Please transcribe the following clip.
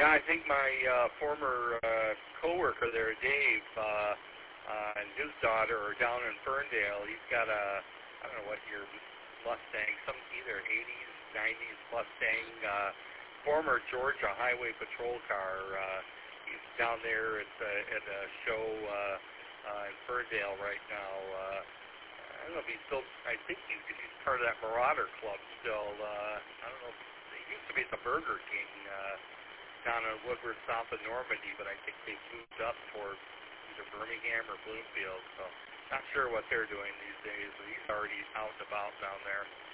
Yeah, I think my former coworker there, Dave, and his daughter are down in Ferndale. He's got I don't know what year Mustang, some either 80s, 90s Mustang, former Georgia Highway Patrol car. He's down there at a show in Ferndale right now. I don't know if he's still. I think he's part of that Marauder Club still. I don't know. He used to be at the Burger King down in Woodward, south of Normandy, but I think they've moved up towards either Birmingham or Bloomfield. So not sure what they're doing these days. But he's already out and about down there.